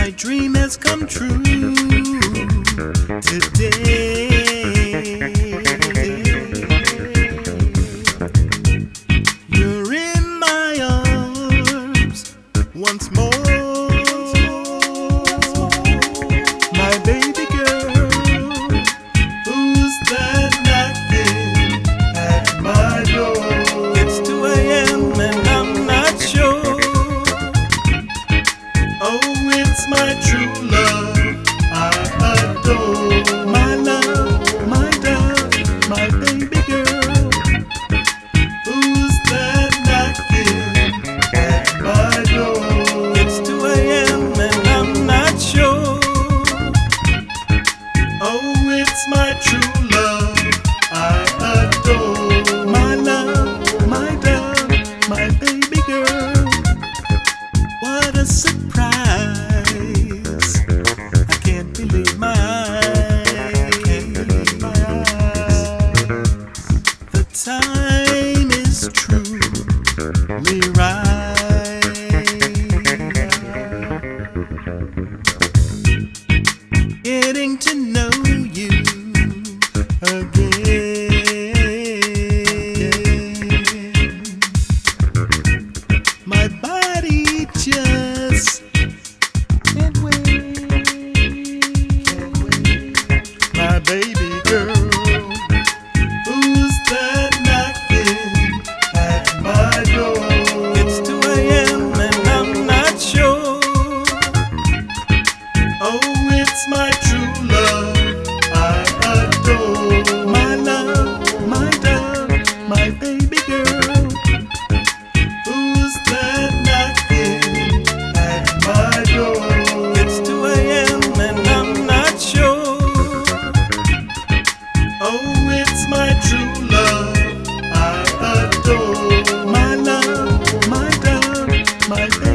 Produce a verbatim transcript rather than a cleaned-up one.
My dream has come true today. You're in my arms once more. My baby girl, who's that knocking at my door? It's two a m and I'm not sure. Oh, it's my true love I adore. My love, my dove, my baby girl, who's that knocking at my door? It's two a m and I'm not sure. Oh, it's my true love I adore. My love, my dove, my baby girl. What a surprise. I can't believe my eyes. I can't believe my eyes. The time is truly right. Getting to know you again. My body just can't wait. My baby girl, who's that knocking at my door? It's two a m and I'm not sure. Oh, it's my true love I adore. My love, my dove, my baby girl, who's that knocking at my door? It's two a m and I'm not sure. Oh, it's my true love I adore. My love, my dove, my baby